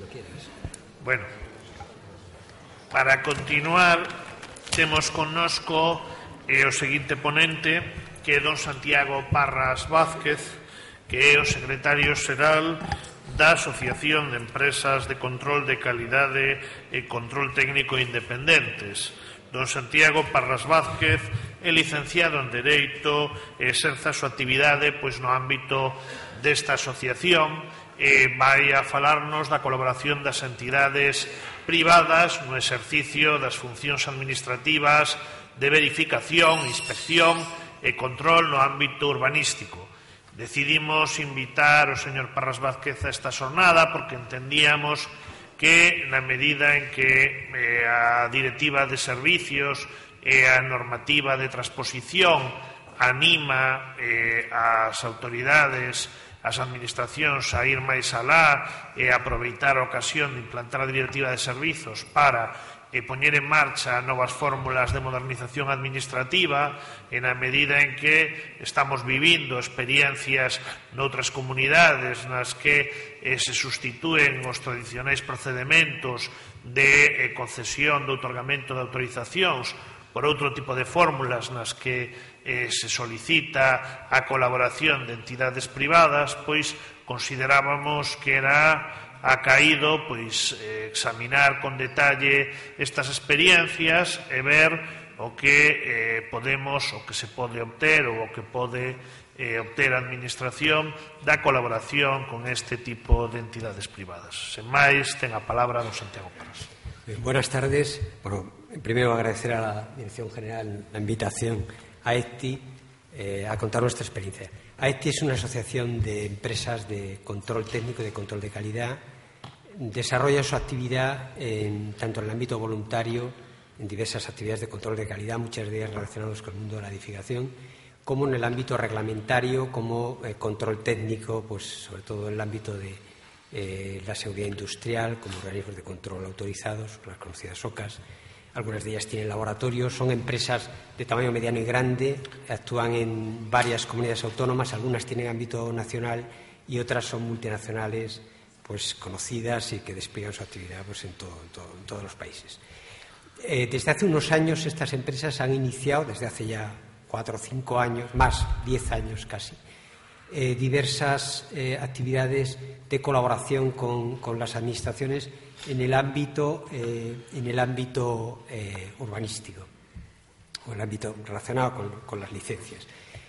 Bueno, para continuar, temos connosco o seguinte ponente, que é don Santiago Parras Vázquez, que é o secretario xeral da Asociación de Empresas de Control de Calidade e Control Técnico Independentes. Don Santiago Parras Vázquez é licenciado en Dereito e exerce a súa actividade no ámbito desta asociación e vai a falarnos da colaboración das entidades privadas no exercicio das funcións administrativas de verificación, inspección e control no ámbito urbanístico. Decidimos invitar ao señor Parras Vázquez a esta xornada porque entendíamos que na medida en que a Directiva de Servicios e a normativa de transposición anima as autoridades, as administracións a ir máis alá e aproveitar a ocasión de implantar a Directiva de Servizos para poñer en marcha novas fórmulas de modernización administrativa e na medida en que estamos vivindo experiencias noutras comunidades nas que se sustitúen os tradicionais procedementos de concesión de outorgamento de autorizacións por outro tipo de fórmulas nas que se solicita a colaboración de entidades privadas, pois considerábamos que era acaído examinar con detalle estas experiencias e ver o que podemos, o que se pode obter ou o que pode obter a Administración da colaboración con este tipo de entidades privadas. Sen máis, ten a palabra don Santiago Parras. Buenas tardes. Primero agradecer a la Dirección General la invitación a ECTI a contar nuestra experiencia. AECTI es una asociación de empresas de control técnico y de control de calidad. Desarrolla su actividad tanto en el ámbito voluntario, en diversas actividades de control de calidad, muchas de ellas relacionadas con el mundo de la edificación, como en el ámbito reglamentario, como control técnico, sobre todo en el ámbito de la seguridad industrial, como organismos de control autorizados, las conocidas OCAs. Algunas de ellas tienen laboratorios, son empresas de tamaño mediano y grande, actúan en varias comunidades autónomas, algunas tienen ámbito nacional y otras son multinacionales conocidas y que despliegan su actividad en todos los países. Desde hace unos años estas empresas han iniciado, desde hace ya 4 o 5 años, más 10 años casi, diversas actividades de colaboración con las administraciones en el ámbito urbanístico o el ámbito relacionado con las licencias.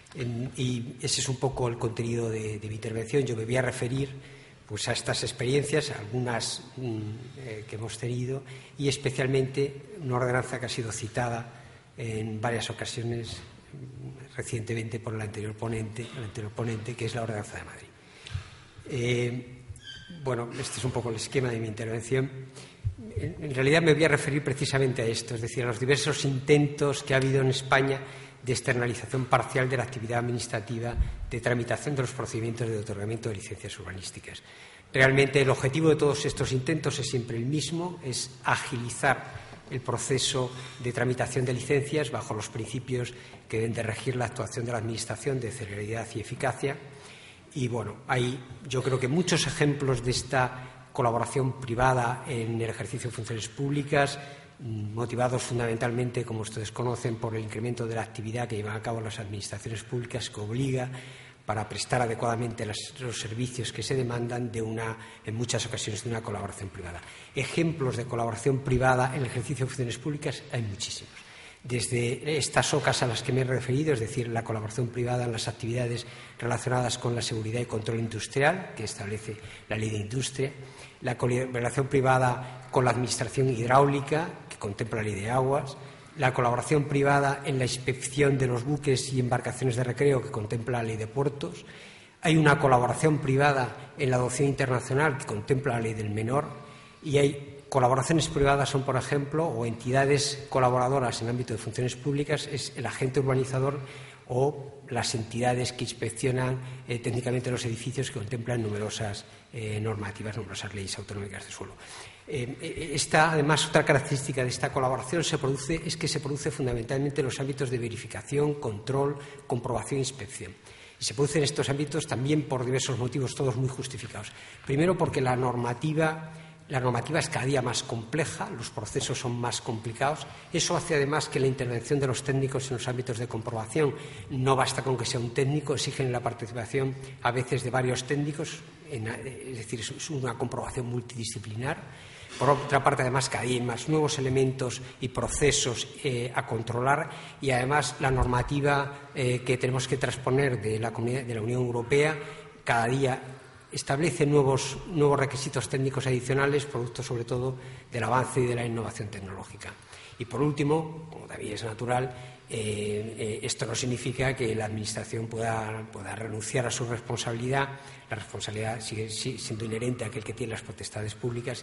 Y ese es un poco el contenido de mi intervención. Yo me voy a referir a estas experiencias, algunas que hemos tenido, y especialmente una ordenanza que ha sido citada en varias ocasiones recientemente por el anterior ponente, que es la Ordenanza de Madrid. Este es un poco el esquema de mi intervención. En realidad me voy a referir precisamente a esto, es decir, a los diversos intentos que ha habido en España de externalización parcial de la actividad administrativa de tramitación de los procedimientos de otorgamiento de licencias urbanísticas. Realmente el objetivo de todos estos intentos es siempre el mismo, es agilizar el proceso de tramitación de licencias bajo los principios que deben de regir la actuación de la Administración de celeridad y eficacia. Y hay yo creo que muchos ejemplos de esta colaboración privada en el ejercicio de funciones públicas, motivados fundamentalmente, como ustedes conocen, por el incremento de la actividad que llevan a cabo las administraciones públicas, que obliga para prestar adecuadamente los servicios que se demandan en muchas ocasiones de una colaboración privada. Ejemplos de colaboración privada en el ejercicio de funciones públicas hay muchísimos. Desde estas OCAs a las que me he referido, es decir, la colaboración privada en las actividades relacionadas con la seguridad y control industrial, que establece la Ley de Industria, la colaboración privada con la Administración hidráulica, que contempla la Ley de Aguas, la colaboración privada en la inspección de los buques y embarcaciones de recreo, que contempla la Ley de Puertos. Hay una colaboración privada en la adopción internacional, que contempla la Ley del Menor, y hay colaboraciones privadas son, por ejemplo, o entidades colaboradoras en el ámbito de funciones públicas, es el agente urbanizador o las entidades que inspeccionan técnicamente los edificios, que contemplan numerosas normativas, numerosas leyes autonómicas de suelo. Además, otra característica de esta colaboración es que se produce fundamentalmente en los ámbitos de verificación, control, comprobación e inspección. Y se produce en estos ámbitos también por diversos motivos, todos muy justificados. Primero, porque la normativa La normativa es cada día más compleja, los procesos son más complicados. Eso hace además que la intervención de los técnicos en los ámbitos de comprobación no basta con que sea un técnico, exigen la participación a veces de varios técnicos, es decir, es una comprobación multidisciplinar. Por otra parte, además, cada día hay más nuevos elementos y procesos a controlar, y además la normativa que tenemos que transponer de la Unión Europea cada día establece nuevos requisitos técnicos adicionales, producto sobre todo del avance y de la innovación tecnológica. Y por último, como también es natural, esto no significa que la Administración pueda renunciar a su responsabilidad. La responsabilidad sigue siendo inherente a aquel que tiene las potestades públicas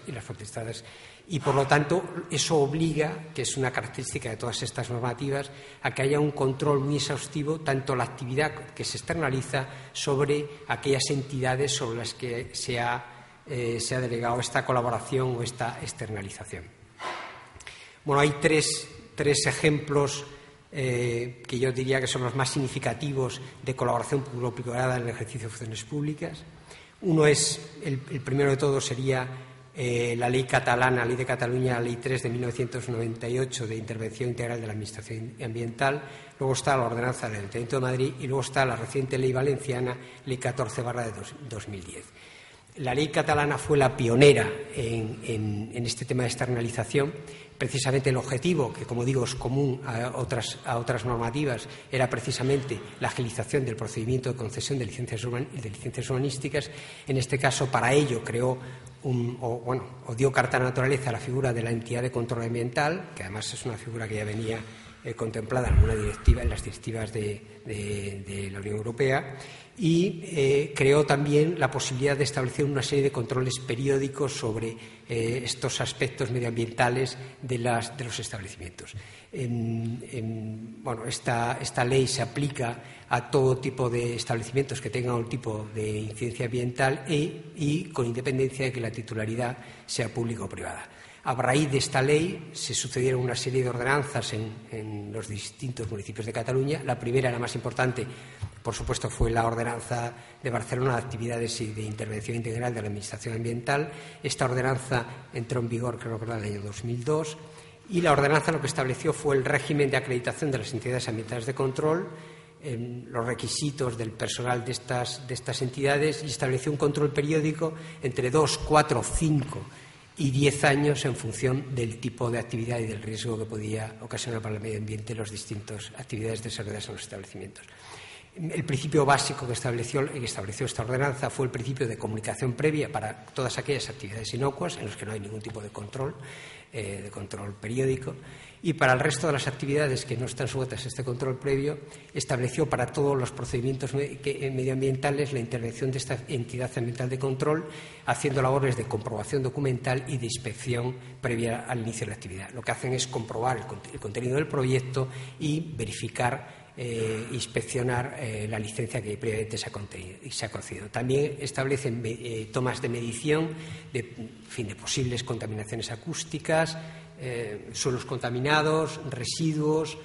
y por lo tanto eso obliga, que es una característica de todas estas normativas, a que haya un control muy exhaustivo, tanto la actividad que se externaliza sobre aquellas entidades sobre las que se ha delegado esta colaboración o esta externalización. Bueno, hay tres ejemplos que yo diría que son los más significativos de colaboración público-privada en el ejercicio de funciones públicas. Uno es, el primero de todos sería la ley catalana, Ley de Cataluña, Ley 3 de 1998 de intervención integral de la Administración ambiental. Luego está la ordenanza del Ayuntamiento de Madrid y luego está la reciente ley valenciana, Ley 14/2010. La ley catalana fue la pionera en este tema de externalización. Precisamente el objetivo, que como digo es común a otras normativas, era precisamente la agilización del procedimiento de concesión de licencias urbanísticas. En este caso, para ello creó dio carta de naturaleza a la figura de la entidad de control ambiental, que además es una figura que ya venía contemplada en las directivas de la Unión Europea, y creó también la posibilidad de establecer una serie de controles periódicos sobre estos aspectos medioambientales de los establecimientos. Esta ley se aplica a todo tipo de establecimientos que tengan un tipo de incidencia ambiental y con independencia de que la titularidad sea pública o privada. A raíz de esta ley se sucedieron una serie de ordenanzas en los distintos municipios de Cataluña. La primera, la más importante, por supuesto, fue la ordenanza de Barcelona de actividades y de intervención integral de la Administración ambiental. Esta ordenanza entró en vigor, creo que en el año 2002, y la ordenanza lo que estableció fue el régimen de acreditación de las entidades ambientales de control, los requisitos del personal de estas entidades, y estableció un control periódico entre 2, 4, 5 y 10 años en función del tipo de actividad y del riesgo que podía ocasionar para el medio ambiente las distintas actividades desarrolladas en los establecimientos. El principio básico que estableció esta ordenanza fue el principio de comunicación previa para todas aquellas actividades inocuas en las que no hay ningún tipo de control periódico, y para el resto de las actividades que no están sujetas a este control previo estableció para todos los procedimientos medioambientales la intervención de esta entidad ambiental de control, haciendo labores de comprobación documental y de inspección previa al inicio de la actividad. Lo que hacen es comprobar el contenido del proyecto y verificar inspeccionar la licencia que previamente se ha concedido. También establecen tomas de medición de posibles contaminaciones acústicas, suelos contaminados, residuos,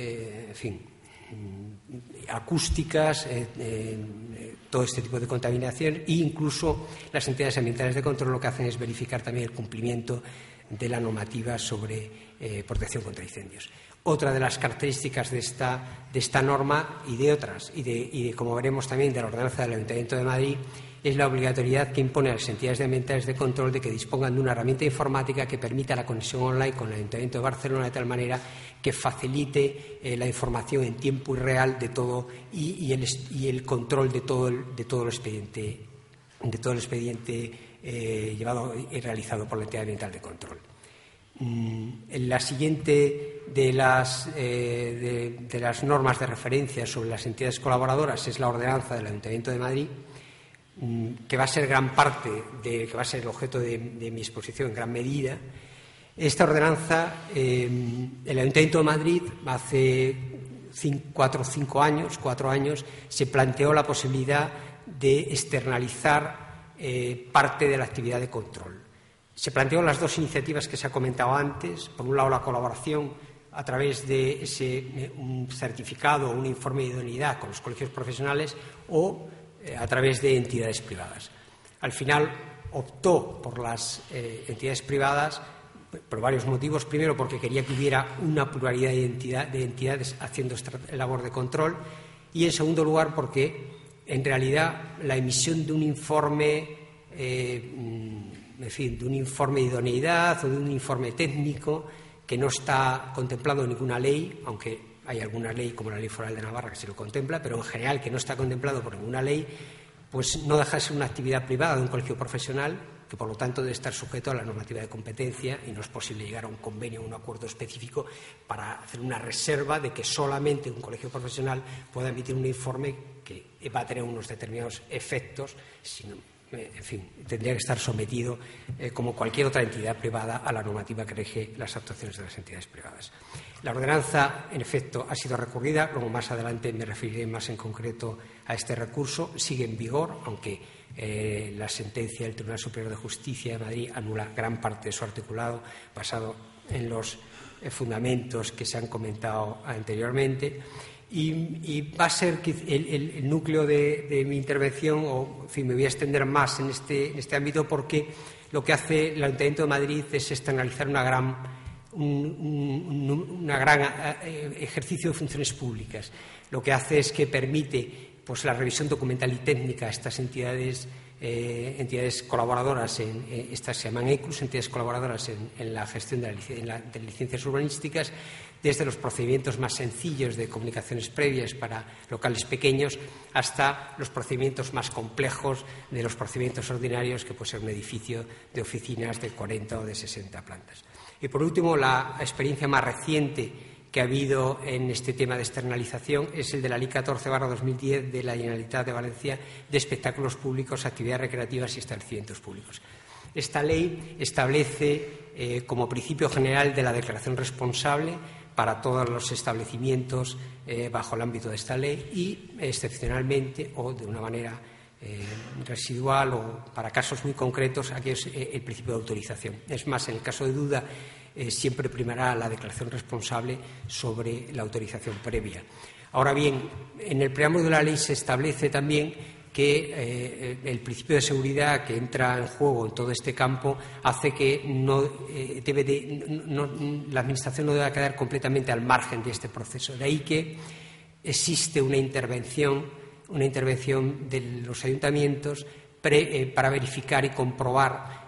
acústicas, todo este tipo de contaminación, e incluso las entidades ambientales de control lo que hacen es verificar también el cumplimiento de la normativa sobre protección contra incendios. Otra de las características de esta norma y de otras, y como veremos también de la ordenanza del Ayuntamiento de Madrid, es la obligatoriedad que impone a las entidades ambientales de control de que dispongan de una herramienta informática que permita la conexión online con el Ayuntamiento de Barcelona de tal manera que facilite la información en tiempo real de todo y el control de todo el expediente llevado y realizado por la entidad ambiental de control. La siguiente de las normas de referencia sobre las entidades colaboradoras es la ordenanza del Ayuntamiento de Madrid, que va a ser gran parte que va a ser el objeto de mi exposición en gran medida. Esta ordenanza, el Ayuntamiento de Madrid hace 4 años se planteó la posibilidad de externalizar parte de la actividad de control. Se plantearon las dos iniciativas que se ha comentado antes. Por un lado, la colaboración a través de un certificado o un informe de idoneidad con los colegios profesionales o a través de entidades privadas. Al final, optó por las entidades privadas por varios motivos. Primero, porque quería que hubiera una pluralidad de entidades haciendo esta labor de control, y en segundo lugar porque en realidad la emisión de un informe de un informe de idoneidad o de un informe técnico que no está contemplado en ninguna ley, aunque hay alguna ley como la Ley Foral de Navarra que se lo contempla, pero en general que no está contemplado por ninguna ley, pues no deja de ser una actividad privada de un colegio profesional, que por lo tanto debe estar sujeto a la normativa de competencia, y no es posible llegar a un convenio o un acuerdo específico para hacer una reserva de que solamente un colegio profesional pueda emitir un informe que va a tener unos determinados efectos, sino, en fin, tendría que estar sometido, como cualquier otra entidad privada, a la normativa que rige las actuaciones de las entidades privadas. La ordenanza, en efecto, ha sido recurrida. Luego, más adelante, me referiré más en concreto a este recurso. Sigue en vigor, aunque la sentencia del Tribunal Superior de Justicia de Madrid anula gran parte de su articulado, basado en los fundamentos que se han comentado anteriormente. Y va a ser el núcleo de mi intervención, o, en fin, me voy a extender más en este ámbito, porque lo que hace el Ayuntamiento de Madrid es externalizar un gran ejercicio de funciones públicas. Lo que hace es que permite, pues, la revisión documental y técnica a estas entidades colaboradoras, estas se llaman ECUS, entidades colaboradoras en la gestión de licencias urbanísticas, desde los procedimientos más sencillos de comunicaciones previas para locales pequeños hasta los procedimientos más complejos de los procedimientos ordinarios, que puede ser un edificio de oficinas de 40 o de 60 plantas. Y, por último, la experiencia más reciente que ha habido en este tema de externalización es el de la Ley 14/2010 de la Generalitat de Valencia de espectáculos públicos, actividades recreativas y establecimientos públicos. Esta ley establece como principio general de la declaración responsable para todos los establecimientos bajo el ámbito de esta ley, y excepcionalmente o de una manera residual o para casos muy concretos aquí es el principio de autorización. Es más, en el caso de duda siempre primará la declaración responsable sobre la autorización previa. Ahora bien, en el preámbulo de la ley se establece también que el principio de seguridad que entra en juego en todo este campo hace que la Administración no deba quedar completamente al margen de este proceso. De ahí que existe una intervención de los ayuntamientos para verificar y comprobar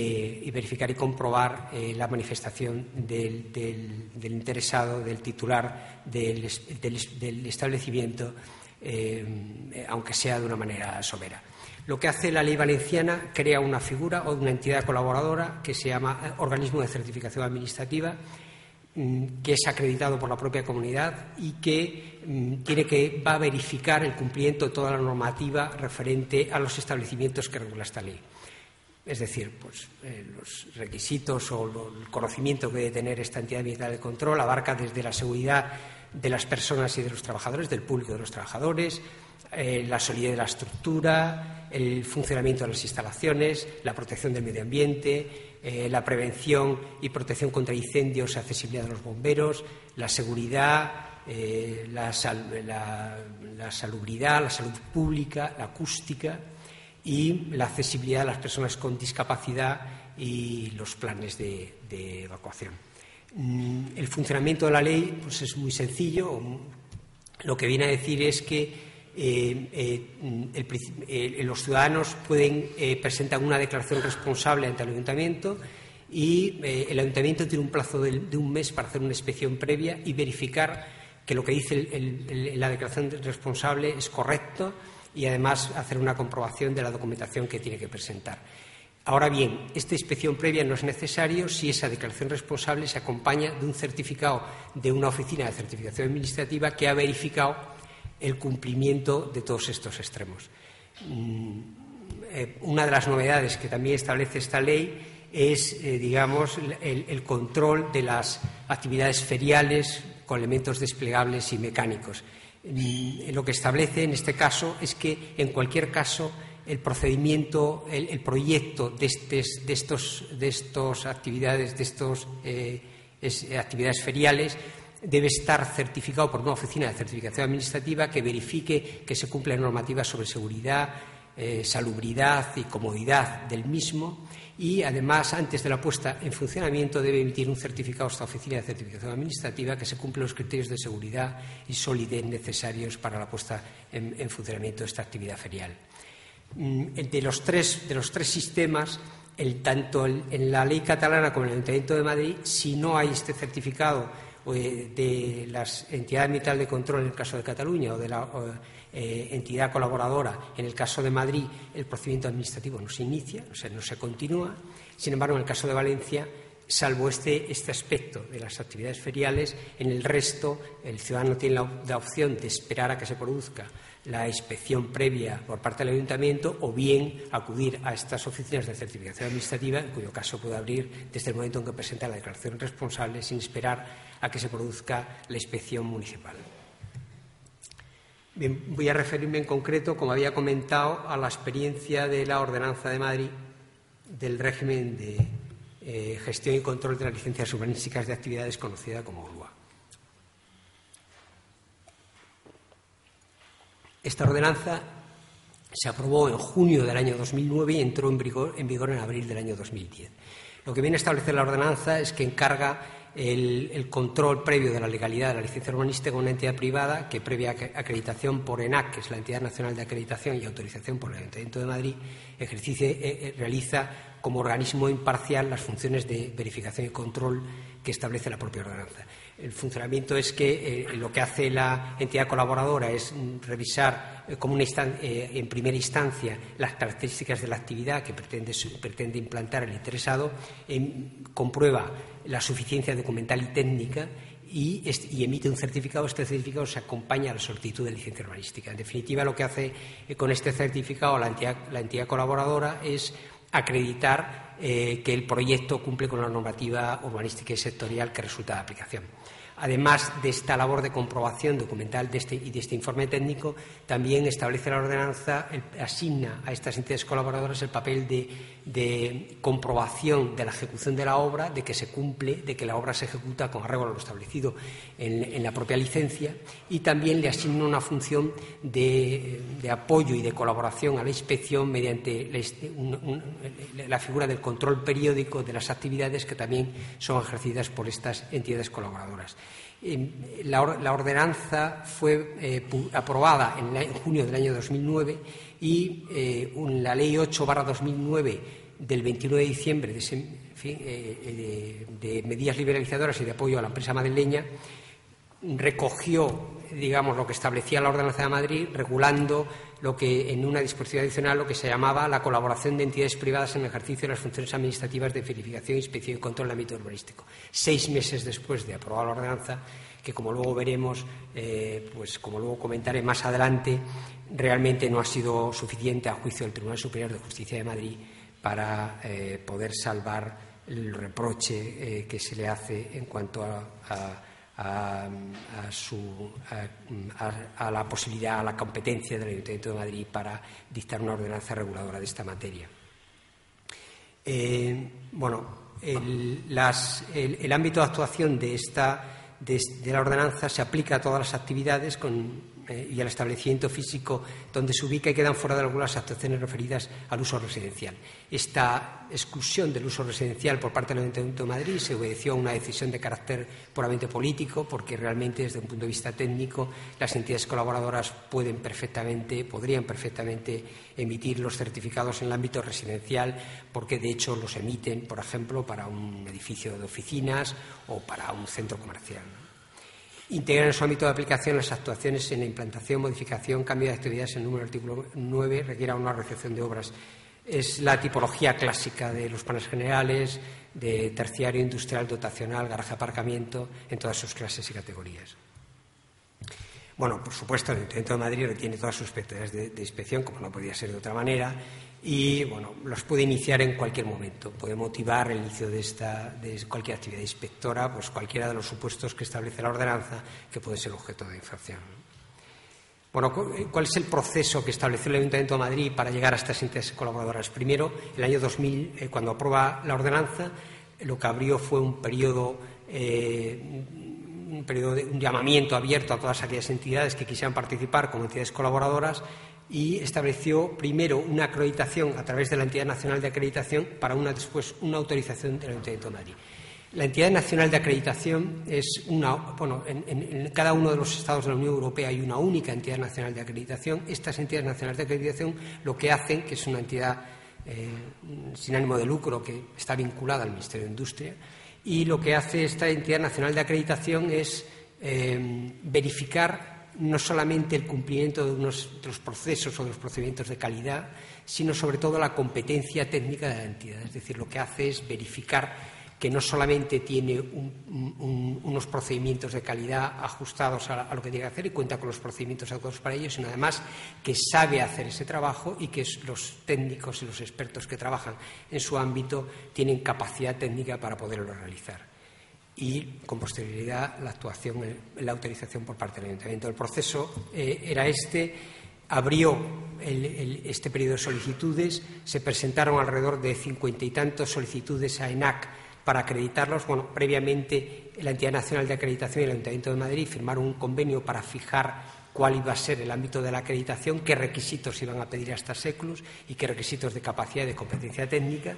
la manifestación del interesado, del titular del establecimiento, aunque sea de una manera somera. Lo que hace la ley valenciana, crea una figura o una entidad colaboradora que se llama Organismo de Certificación Administrativa, que es acreditado por la propia comunidad y que va a verificar el cumplimiento de toda la normativa referente a los establecimientos que regula esta ley. Es decir, pues, los requisitos o el conocimiento que debe tener esta entidad ambiental de control abarca desde la seguridad de las personas y de los trabajadores, del público y de los trabajadores, la solidez de la estructura, el funcionamiento de las instalaciones, la protección del medio ambiente, la prevención y protección contra incendios y accesibilidad de los bomberos, la seguridad, la salubridad, la salud pública, la acústica y la accesibilidad a las personas con discapacidad y los planes de evacuación. El funcionamiento de la ley, pues, es muy sencillo. Lo que viene a decir es que los ciudadanos pueden presentar una declaración responsable ante el ayuntamiento y el ayuntamiento tiene un plazo de un mes para hacer una inspección previa y verificar que lo que dice la declaración responsable es correcto, y además hacer una comprobación de la documentación que tiene que presentar. Ahora bien, esta inspección previa no es necesario si esa declaración responsable se acompaña de un certificado de una oficina de certificación administrativa que ha verificado el cumplimiento de todos estos extremos. Una de las novedades que también establece esta ley es, el control de las actividades feriales con elementos desplegables y mecánicos. Lo que establece en este caso es que, en cualquier caso, el procedimiento, el proyecto de estas actividades feriales debe estar certificado por una oficina de certificación administrativa que verifique que se cumplen normativas sobre seguridad, salubridad y comodidad del mismo, y además, antes de la puesta en funcionamiento, debe emitir un certificado a esta oficina de certificación administrativa que se cumplen los criterios de seguridad y solidez necesarios para la puesta en funcionamiento de esta actividad ferial. De los tres sistemas, tanto en la ley catalana como en el Ayuntamiento de Madrid, si no hay este certificado de las entidades ambientales de control en el caso de Cataluña o de la entidad colaboradora en el caso de Madrid, el procedimiento administrativo no se inicia, o sea, no se continúa. Sin embargo, en el caso de Valencia, salvo este aspecto de las actividades feriales, en el resto el ciudadano tiene la opción de esperar a que se produzca la inspección previa por parte del Ayuntamiento, o bien acudir a estas oficinas de certificación administrativa, en cuyo caso puede abrir desde el momento en que presenta la declaración responsable, sin esperar a que se produzca la inspección municipal. Bien, voy a referirme en concreto, como había comentado, a la experiencia de la Ordenanza de Madrid del régimen de gestión y control de las licencias urbanísticas de actividades, conocida como ULUA. Esta ordenanza se aprobó en junio del año 2009 y entró en vigor en abril del año 2010. Lo que viene a establecer la ordenanza es que encarga el control previo de la legalidad de la licencia urbanística con una entidad privada que, previa acreditación por ENAC, que es la Entidad Nacional de Acreditación, y autorización por el Ayuntamiento de Madrid, realiza como organismo imparcial las funciones de verificación y control que establece la propia ordenanza. El funcionamiento es que lo que hace la entidad colaboradora es revisar como en primera instancia las características de la actividad que pretende implantar el interesado, comprueba la suficiencia documental y técnica y emite un certificado. Este certificado se acompaña a la solicitud de licencia urbanística. En definitiva, lo que hace con este certificado la entidad colaboradora es acreditar que el proyecto cumple con la normativa urbanística y sectorial que resulta de aplicación. Además de esta labor de comprobación documental y de este informe técnico, también establece la ordenanza, asigna a estas entidades colaboradoras el papel de comprobación de la ejecución de la obra, de que se cumple, de que la obra se ejecuta con arreglo a lo establecido en la propia licencia, y también le asigna una función de apoyo y de colaboración a la inspección mediante la figura del control periódico de las actividades que también son ejercidas por estas entidades colaboradoras. La ordenanza fue aprobada en junio del año 2009 y la Ley 8/2009 del 29 de diciembre de medidas liberalizadoras y de apoyo a la empresa madrileña recogió, digamos, lo que establecía la Ordenanza de Madrid, regulando lo que en una disposición adicional lo que se llamaba la colaboración de entidades privadas en el ejercicio de las funciones administrativas de verificación, inspección y control en el ámbito urbanístico. 6 meses después de aprobar la ordenanza, que como luego veremos, pues como luego comentaré más adelante, realmente no ha sido suficiente a juicio del Tribunal Superior de Justicia de Madrid para poder salvar el reproche que se le hace en cuanto a la posibilidad, a la competencia del Ayuntamiento de Madrid para dictar una ordenanza reguladora de esta materia. El ámbito de actuación de la ordenanza se aplica a todas las actividades y al establecimiento físico donde se ubica y quedan fuera de algunas actuaciones referidas al uso residencial. Esta exclusión del uso residencial por parte del Ayuntamiento de Madrid se obedeció a una decisión de carácter puramente político, porque realmente desde un punto de vista técnico las entidades colaboradoras podrían perfectamente emitir los certificados en el ámbito residencial, porque de hecho los emiten, por ejemplo, para un edificio de oficinas o para un centro comercial. Integran en su ámbito de aplicación las actuaciones en la implantación, modificación, cambio de actividades. El número del artículo 9 requiera una recepción de obras. Es la tipología clásica de los planes generales, de terciario, industrial, dotacional, garaje, aparcamiento, en todas sus clases y categorías. Bueno, por supuesto, el Ayuntamiento de Madrid retiene todas sus expectativas de inspección, como no podía ser de otra manera, y los puede iniciar en cualquier momento. Puede motivar el inicio de cualquier actividad inspectora, pues cualquiera de los supuestos que establece la ordenanza que puede ser objeto de infracción. Bueno, ¿cuál es el proceso que estableció el Ayuntamiento de Madrid para llegar a estas entidades colaboradoras? Primero, el año 2000, cuando aprueba la ordenanza, lo que abrió fue un periodo de un llamamiento abierto a todas aquellas entidades que quisieran participar como entidades colaboradoras, y estableció primero una acreditación a través de la Entidad Nacional de Acreditación para después una autorización del Ayuntamiento de Madrid. La Entidad Nacional de Acreditación es en cada uno de los estados de la Unión Europea hay una única Entidad Nacional de Acreditación. Estas entidades nacionales de acreditación lo que hacen, que es una entidad sin ánimo de lucro que está vinculada al Ministerio de Industria, y lo que hace esta Entidad Nacional de Acreditación es verificar no solamente el cumplimiento de los procesos o de los procedimientos de calidad, sino sobre todo la competencia técnica de la entidad. Es decir, lo que hace es verificar que no solamente tiene unos procedimientos de calidad ajustados a lo que tiene que hacer y cuenta con los procedimientos adecuados para ello, sino además que sabe hacer ese trabajo y que los técnicos y los expertos que trabajan en su ámbito tienen capacidad técnica para poderlo realizar. Y con posterioridad la actuación, la autorización por parte del Ayuntamiento. El proceso era abrió este periodo de solicitudes, se presentaron alrededor de 50 y tantos solicitudes a ENAC para acreditarlos. Bueno, previamente la Entidad Nacional de Acreditación y el Ayuntamiento de Madrid firmaron un convenio para fijar cuál iba a ser el ámbito de la acreditación, qué requisitos iban a pedir a estas SECLUs y qué requisitos de capacidad y de competencia técnica.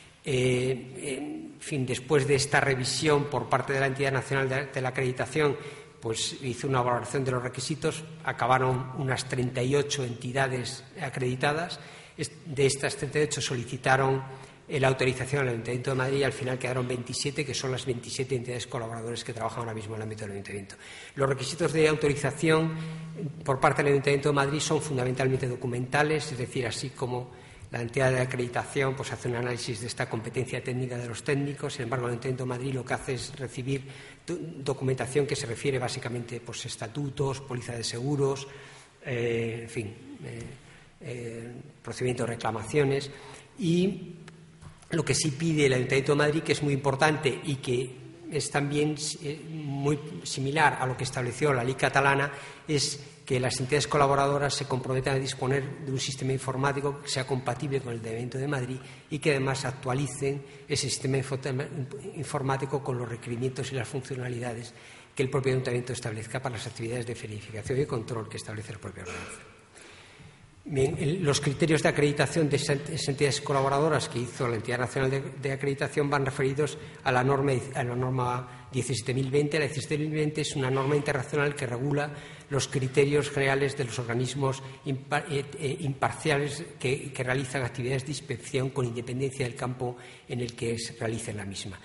En fin, después de esta revisión por parte de la Entidad Nacional de la Acreditación, pues hizo una valoración de los requisitos, acabaron unas 38 entidades acreditadas. De estas 38 solicitaron la autorización al Ayuntamiento de Madrid y al final quedaron 27, que son las 27 entidades colaboradoras que trabajan ahora mismo en el ámbito del Ayuntamiento. Los requisitos de autorización por parte del Ayuntamiento de Madrid son fundamentalmente documentales, es decir, así como la entidad de acreditación pues hace un análisis de esta competencia técnica de los técnicos. Sin embargo, el Ayuntamiento de Madrid lo que hace es recibir documentación que se refiere básicamente a estatutos, póliza de seguros, en fin, procedimientos de reclamaciones. Y lo que sí pide el Ayuntamiento de Madrid, que es muy importante y que es también muy similar a lo que estableció la ley catalana, es que las entidades colaboradoras se comprometan a disponer de un sistema informático que sea compatible con el de Ayuntamiento de Madrid y que además actualicen ese sistema informático con los requerimientos y las funcionalidades que el propio Ayuntamiento establezca para las actividades de verificación y control que establece el propio ordenanza. Bien, los criterios de acreditación de esas entidades colaboradoras que hizo la Entidad Nacional de Acreditación van referidos a la norma 17.020. La 17.020 es una norma internacional que regula los criterios generales de los organismos imparciales que realizan actividades de inspección con independencia del campo en el que se realicen la misma.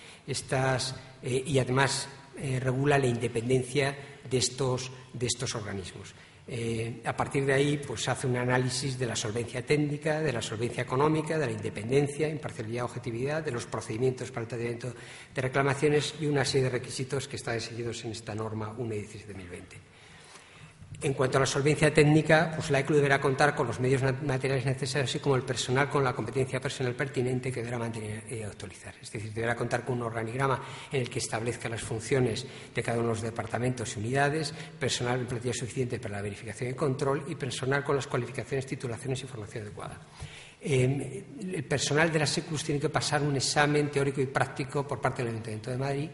Y además regula la independencia de estos organismos. A partir de ahí, pues hace un análisis de la solvencia técnica, de la solvencia económica, de la independencia, imparcialidad, objetividad, de los procedimientos para el tratamiento de reclamaciones y una serie de requisitos que están seguidos en esta norma 1.17.020. En cuanto a la solvencia técnica, pues la ECLU deberá contar con los medios materiales necesarios, así como el personal con la competencia personal pertinente que deberá mantener y actualizar. Es decir, deberá contar con un organigrama en el que establezca las funciones de cada uno de los departamentos y unidades, personal en plantilla suficiente para la verificación y control y personal con las cualificaciones, titulaciones y formación adecuada. El personal de las SECLUs tiene que pasar un examen teórico y práctico por parte del Ayuntamiento de Madrid.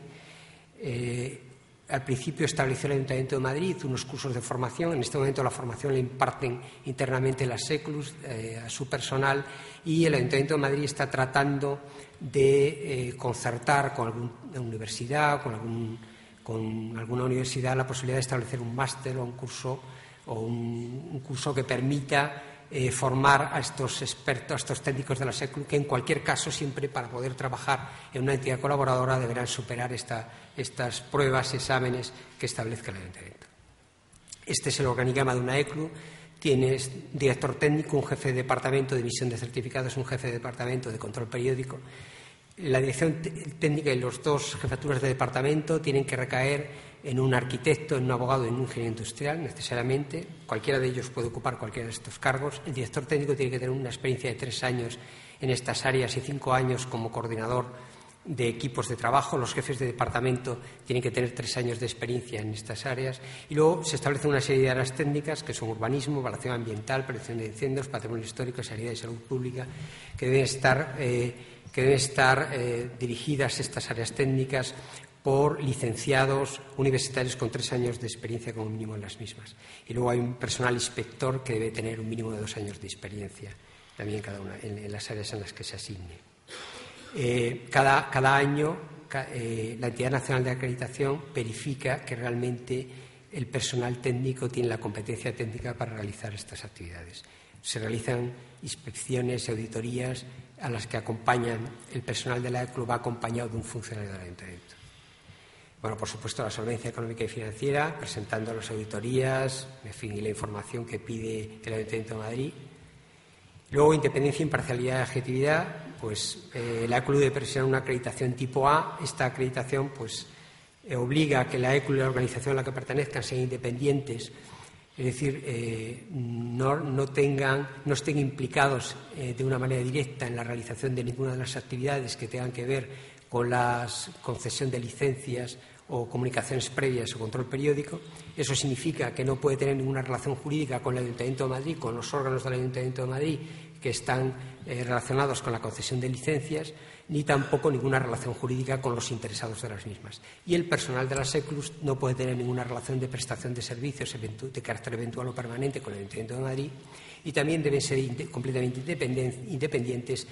Al principio estableció el Ayuntamiento de Madrid unos cursos de formación. En este momento la formación la imparten internamente las SECLUs a su personal y el Ayuntamiento de Madrid está tratando de concertar con alguna universidad, con alguna universidad la posibilidad de establecer un máster o un curso que permita formar a estos expertos, a estos técnicos de la SECLU, que en cualquier caso siempre para poder trabajar en una entidad colaboradora deberán superar estas pruebas y exámenes que establezca el Ayuntamiento. Este es el organigrama de una ECLU. Tiene director técnico, un jefe de departamento de emisión de certificados, un jefe de departamento de control periódico. La dirección técnica y los dos jefaturas de departamento tienen que recaer en un arquitecto, en un abogado y en un ingeniero industrial, necesariamente. Cualquiera de ellos puede ocupar cualquiera de estos cargos. El director técnico tiene que tener una experiencia de 3 años en estas áreas y 5 años como coordinador de equipos de trabajo. Los jefes de departamento tienen que tener 3 años de experiencia en estas áreas. Y luego se establecen una serie de áreas técnicas que son urbanismo, evaluación ambiental, prevención de incendios, patrimonio histórico, sanidad y salud pública, que deben estar dirigidas estas áreas técnicas por licenciados universitarios con 3 años de experiencia como mínimo en las mismas. Y luego hay un personal inspector que debe tener un mínimo de 2 años de experiencia también cada una en las áreas en las que se asigne. Cada año la Entidad Nacional de Acreditación verifica que realmente el personal técnico tiene la competencia técnica para realizar estas actividades. Se realizan inspecciones y auditorías a las que acompañan el personal de la ECLU, va acompañado de un funcionario del Ayuntamiento. Bueno, por supuesto, la solvencia económica y financiera, presentando las auditorías, en fin, y la información que pide el Ayuntamiento de Madrid. Luego, independencia, imparcialidad y objetividad. Pues la ECLU debe presentar una acreditación tipo A. Esta acreditación pues obliga a que la ECLU y la organización a la que pertenezcan sean independientes, es decir, no estén implicados de una manera directa en la realización de ninguna de las actividades que tengan que ver con la concesión de licencias o comunicaciones previas o control periódico. Eso significa que no puede tener ninguna relación jurídica con el Ayuntamiento de Madrid, con los órganos del Ayuntamiento de Madrid que están relacionados con la concesión de licencias, ni tampoco ninguna relación jurídica con los interesados de las mismas. Y el personal de las ECLUs no puede tener ninguna relación de prestación de servicios de carácter eventual o permanente con el Ayuntamiento de Madrid, y también deben ser completamente independientes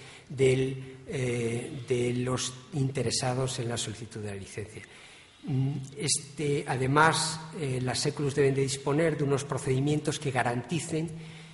de los interesados en la solicitud de la licencia. Además, las ECLUs deben de disponer de unos procedimientos que garanticen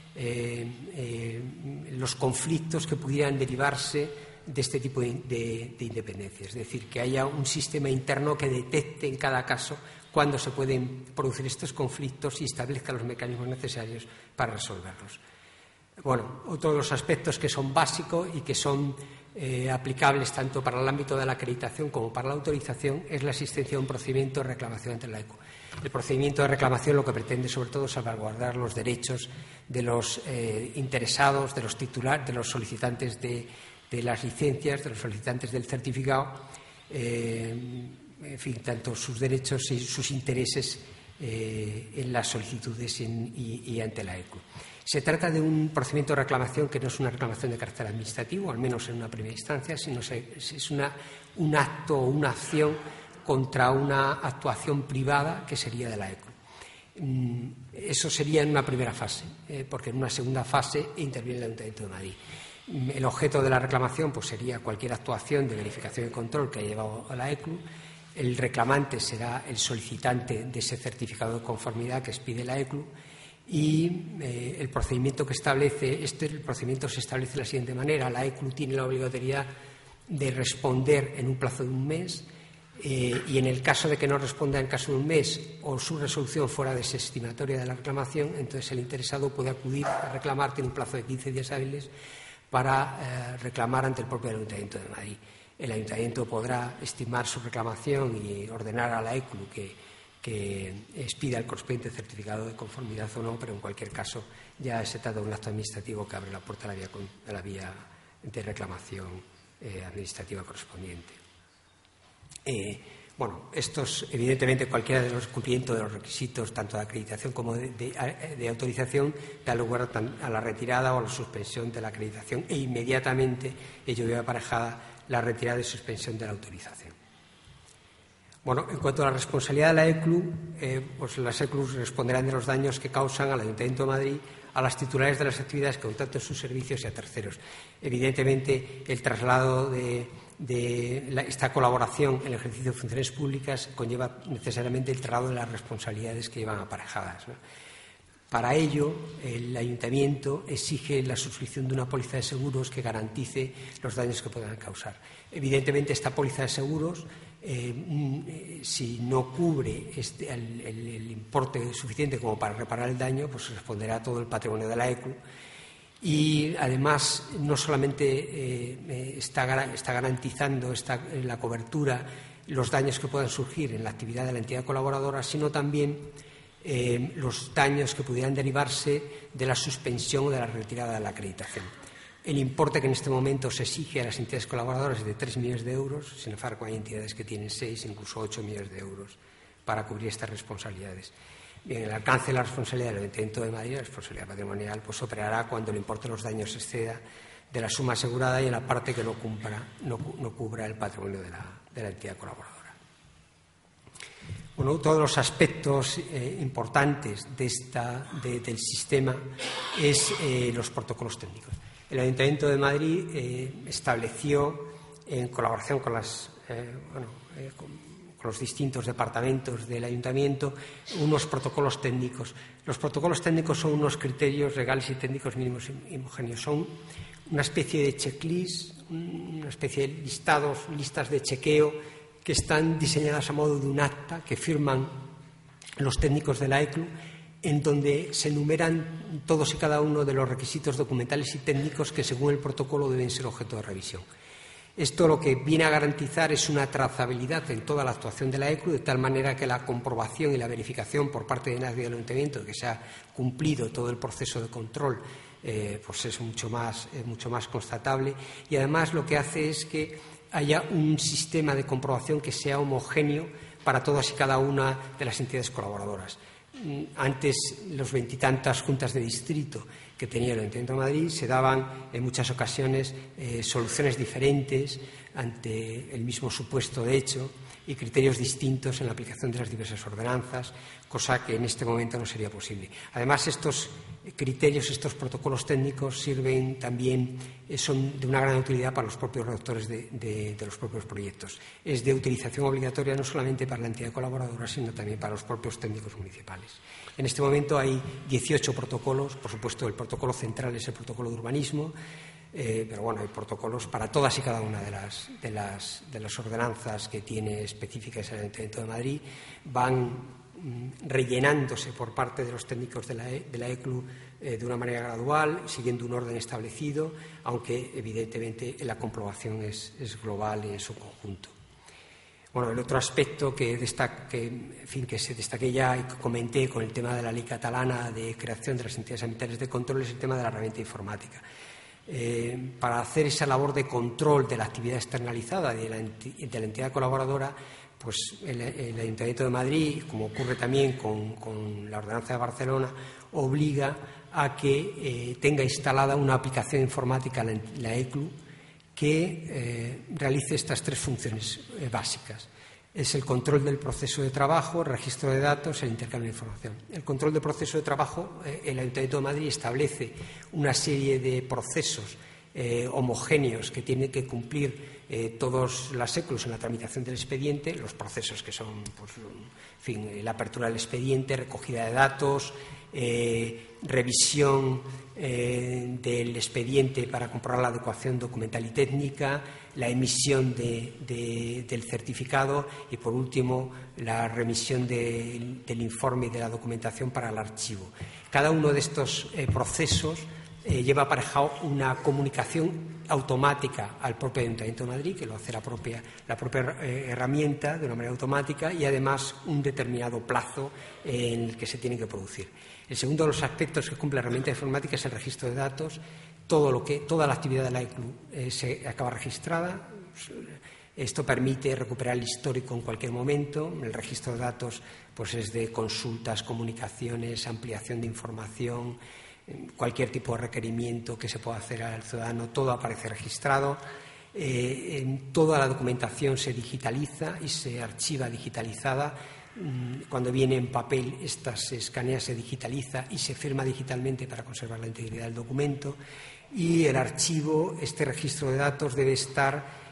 los conflictos que pudieran derivarse de este tipo de independencia. Es decir, que haya un sistema interno que detecte en cada caso cuándo se pueden producir estos conflictos y establezca los mecanismos necesarios para resolverlos. Bueno, otros de los aspectos que son básicos y que son aplicables tanto para el ámbito de la acreditación como para la autorización es la existencia de un procedimiento de reclamación ante la ECLU. El procedimiento de reclamación lo que pretende sobre todo es salvaguardar los derechos de los interesados, de los titulares, de los solicitantes de las licencias, de los solicitantes del certificado, en fin, tanto sus derechos y sus intereses en las solicitudes y ante la ECLU. Se trata de un procedimiento de reclamación que no es una reclamación de carácter administrativo, al menos en una primera instancia, sino es un acto o una acción contra una actuación privada que sería de la ECLU. Eso sería en una primera fase, porque en una segunda fase interviene el Ayuntamiento de Madrid. El objeto de la reclamación pues, sería cualquier actuación de verificación y control que haya llevado a la ECLU. El reclamante será el solicitante de ese certificado de conformidad que expide la ECLU. Y el procedimiento que establece, el procedimiento se establece de la siguiente manera. La ECLU tiene la obligatoriedad de responder en un plazo de un mes y en el caso de que no responda en caso de un mes o su resolución fuera desestimatoria de la reclamación, entonces el interesado puede acudir a reclamar, tiene un plazo de 15 días hábiles para reclamar ante el propio Ayuntamiento de Madrid. El Ayuntamiento podrá estimar su reclamación y ordenar a la ECLU que expida el correspondiente certificado de conformidad o no, pero en cualquier caso ya se trata de un acto administrativo que abre la puerta a la vía de reclamación administrativa correspondiente. Estos, evidentemente, cualquiera de los cumplimientos de los requisitos, tanto de acreditación como de autorización, da lugar a la retirada o a la suspensión de la acreditación e inmediatamente ello lleva aparejada la retirada y suspensión de la autorización. En cuanto a la responsabilidad de la ECLU, pues las ECLU responderán de los daños que causan al Ayuntamiento de Madrid, a las titulares de las actividades que contraten sus servicios y a terceros. Evidentemente, el traslado de esta colaboración en el ejercicio de funciones públicas conlleva necesariamente el traslado de las responsabilidades que llevan aparejadas, ¿no? Para ello, el Ayuntamiento exige la suscripción de una póliza de seguros que garantice los daños que puedan causar. Evidentemente, esta póliza de seguros, si no cubre el importe suficiente como para reparar el daño, pues responderá todo el patrimonio de la ECLU. Y además, no solamente está garantizando la cobertura los daños que puedan surgir en la actividad de la entidad colaboradora, sino también los daños que pudieran derivarse de la suspensión o de la retirada de la acreditación. El importe que en este momento se exige a las entidades colaboradoras es de 3 millones de euros, sin embargo hay entidades que tienen 6, incluso 8 millones de euros para cubrir estas responsabilidades. Bien, el alcance de la responsabilidad del Ayuntamiento de Madrid, la responsabilidad patrimonial, pues operará cuando el importe de los daños exceda de la suma asegurada y en la parte que no cubra el patrimonio de la entidad colaboradora. Bueno, todos los aspectos importantes del sistema es los protocolos técnicos. El Ayuntamiento de Madrid estableció, en colaboración con los distintos departamentos del Ayuntamiento, unos protocolos técnicos. Los protocolos técnicos son unos criterios legales y técnicos mínimos y homogéneos. Son una especie de checklist, una especie de listas de chequeo que están diseñadas a modo de un acta que firman los técnicos de la ECLU, en donde se enumeran todos y cada uno de los requisitos documentales y técnicos que, según el protocolo, deben ser objeto de revisión. Esto lo que viene a garantizar es una trazabilidad en toda la actuación de la ECLU, de tal manera que la comprobación y la verificación por parte de nadie del Ayuntamiento de que se ha cumplido todo el proceso de control pues es mucho más constatable, y además lo que hace es que haya un sistema de comprobación que sea homogéneo para todas y cada una de las entidades colaboradoras. Antes, los 20 y tantas juntas de distrito que tenía el Ayuntamiento de Madrid se daban en muchas ocasiones soluciones diferentes ante el mismo supuesto de hecho y criterios distintos en la aplicación de las diversas ordenanzas, cosa que en este momento no sería posible. Además, estos criterios, estos protocolos técnicos sirven también, son de una gran utilidad para los propios redactores de los propios proyectos. Es de utilización obligatoria no solamente para la entidad colaboradora, sino también para los propios técnicos municipales. En este momento hay 18 protocolos. Por supuesto, el protocolo central es el protocolo de urbanismo, pero bueno, hay protocolos para todas y cada una de las ordenanzas que tiene específicas el Ayuntamiento de Madrid. Van rellenándose por parte de los técnicos de la ECLU de una manera gradual, siguiendo un orden establecido, aunque evidentemente la comprobación es global en su conjunto. Bueno, el otro aspecto que se destaqué ya y que comenté con el tema de la ley catalana de creación de las entidades ambientales de control es el tema de la herramienta informática. Para hacer esa labor de control de la actividad externalizada de la entidad colaboradora, pues el Ayuntamiento de Madrid, como ocurre también con la Ordenanza de Barcelona, obliga a que tenga instalada una aplicación informática, la ECLU, que realice estas tres funciones básicas. Es el control del proceso de trabajo, el registro de datos, el intercambio de información. El control del proceso de trabajo, el Ayuntamiento de Madrid establece una serie de procesos homogéneos que tienen que cumplir todos las ECLUs en la tramitación del expediente, los procesos que son, pues, en fin, la apertura del expediente, recogida de datos, revisión del expediente para comprobar la adecuación documental y técnica, la emisión del certificado y, por último, la remisión del informe y de la documentación para el archivo. Cada uno de estos procesos lleva aparejado una comunicación automática al propio Ayuntamiento de Madrid, que lo hace la propia herramienta de una manera automática, y además un determinado plazo en el que se tienen que producir. El segundo de los aspectos que cumple la herramienta informática es el registro de datos. Toda la actividad de la ECLU se acaba registrada. Esto permite recuperar el histórico en cualquier momento. El registro de datos pues es de consultas, comunicaciones, ampliación de información, cualquier tipo de requerimiento que se pueda hacer al ciudadano, todo aparece registrado. Toda la documentación se digitaliza y se archiva digitalizada. Cuando viene en papel, esta se escanea, se digitaliza y se firma digitalmente para conservar la integridad del documento. Y el archivo, este registro de datos, debe estar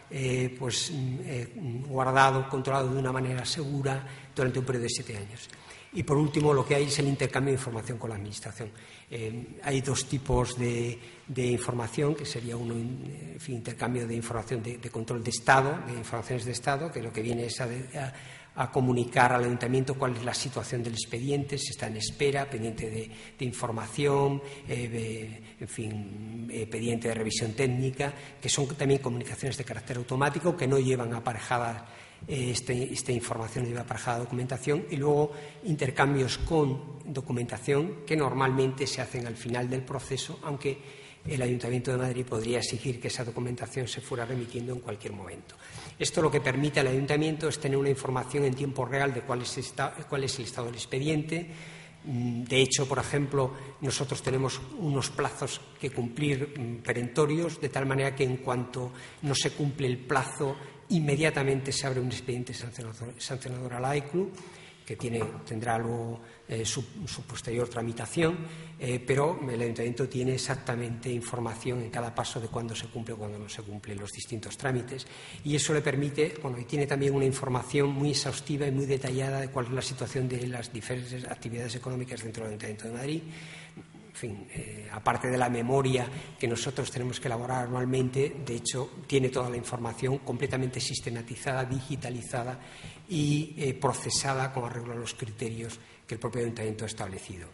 guardado, controlado de una manera segura durante un periodo de 7 años. Y, por último, lo que hay es el intercambio de información con la Administración. Hay dos tipos de información, que sería uno, en fin, intercambio de información de control de Estado, de informaciones de Estado, que lo que viene es a comunicar al Ayuntamiento cuál es la situación del expediente, si está en espera, pendiente de información, en fin, pendiente de revisión técnica, que son también comunicaciones de carácter automático, que no llevan aparejada esta información, lleva aparejada documentación, y luego intercambios con documentación que normalmente se hacen al final del proceso, aunque el Ayuntamiento de Madrid podría exigir que esa documentación se fuera remitiendo en cualquier momento. Esto lo que permite al Ayuntamiento es tener una información en tiempo real de cuál es el estado del expediente. De hecho, por ejemplo, nosotros tenemos unos plazos que cumplir perentorios, de tal manera que en cuanto no se cumple el plazo, inmediatamente se abre un expediente sancionador a la ECLU, que tendrá luego su posterior tramitación, pero el Ayuntamiento tiene exactamente información en cada paso de cuándo se cumple o cuándo no se cumplen los distintos trámites, y eso le permite, y tiene también una información muy exhaustiva y muy detallada de cuál es la situación de las diferentes actividades económicas dentro del Ayuntamiento de Madrid. En fin, aparte de la memoria que nosotros tenemos que elaborar anualmente, de hecho, tiene toda la información completamente sistematizada, digitalizada y procesada con arreglo a los criterios que el propio Ayuntamiento ha establecido.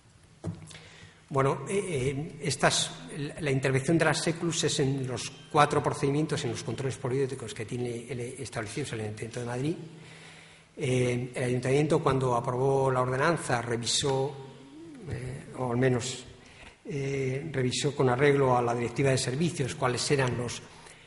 Bueno, la intervención de las SECLUS es en los 4 procedimientos, en los controles periódicos que tiene establecidos el Ayuntamiento de Madrid. El Ayuntamiento, cuando aprobó la ordenanza, revisó, o al menos revisó con arreglo a la Directiva de Servicios cuáles eran los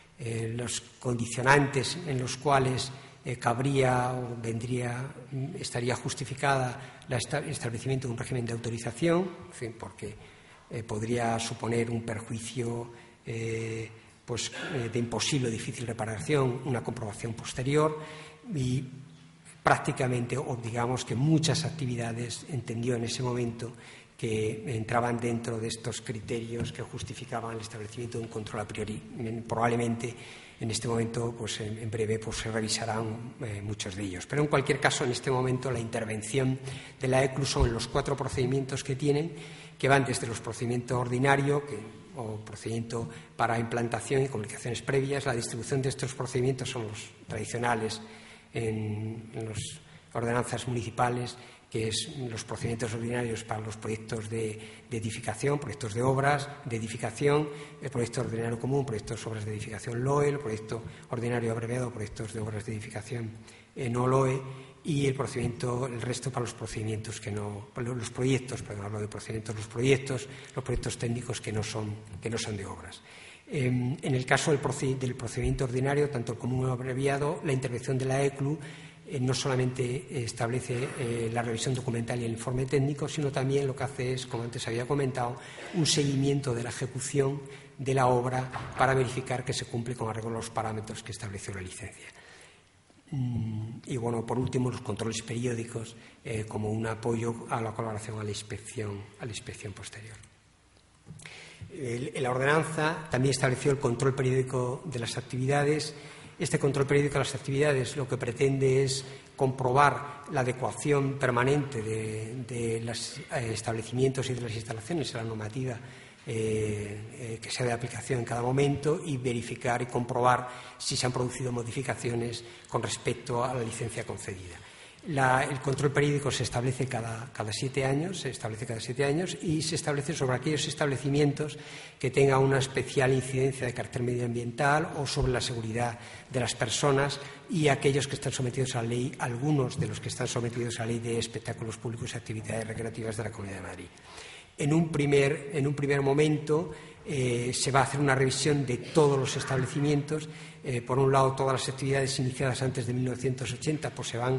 condicionantes en los cuales cabría o estaría justificada el establecimiento de un régimen de autorización, en fin, porque podría suponer un perjuicio de imposible o difícil reparación, una comprobación posterior, y prácticamente, o digamos que muchas actividades entendió en ese momento que entraban dentro de estos criterios que justificaban el establecimiento de un control a priori. Probablemente en este momento, en breve, se revisarán muchos de ellos. Pero en cualquier caso, en este momento, la intervención de la ECLU son los 4 procedimientos que tienen, que van desde los procedimientos ordinarios o procedimiento para implantación y comunicaciones previas. La distribución de estos procedimientos son los tradicionales en las ordenanzas municipales, que es los procedimientos ordinarios para los proyectos de edificación, proyectos de obras de edificación, el proyecto ordinario común, proyectos de obras de edificación LOE, el proyecto ordinario abreviado, proyectos de obras de edificación no LOE, y el resto para los procedimientos los proyectos técnicos que no son de obras. En el caso del procedimiento ordinario, tanto el común como el abreviado, la intervención de la ECLU no solamente establece la revisión documental y el informe técnico, sino también lo que hace es, como antes había comentado, un seguimiento de la ejecución de la obra para verificar que se cumple con arreglo a los parámetros que estableció la licencia. Y bueno, por último, los controles periódicos como un apoyo a la colaboración a la inspección posterior. La ordenanza también estableció el control periódico de las actividades. Este control periódico de las actividades lo que pretende es comprobar la adecuación permanente de los establecimientos y de las instalaciones a la normativa que sea de aplicación en cada momento, y verificar y comprobar si se han producido modificaciones con respecto a la licencia concedida. El control periódico se establece cada 7 años, y se establece sobre aquellos establecimientos que tengan una especial incidencia de carácter medioambiental o sobre la seguridad de las personas, y aquellos que están sometidos a la ley, algunos de los que están sometidos a la ley de espectáculos públicos y actividades recreativas de la Comunidad de Madrid. En un primer momento se va a hacer una revisión de todos los establecimientos. Por un lado, todas las actividades iniciadas antes de 1980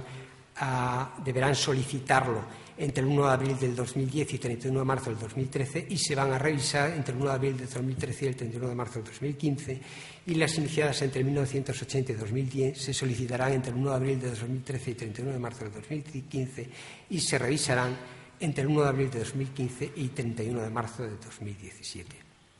deberán solicitarlo entre el 1 de abril del 2010 y el 31 de marzo del 2013, y se van a revisar entre el 1 de abril del 2013 y el 31 de marzo del 2015, y las iniciadas entre 1980 y 2010 se solicitarán entre el 1 de abril de 2013 y el 31 de marzo del 2015, y se revisarán entre el 1 de abril de 2015 y 31 de marzo de 2017.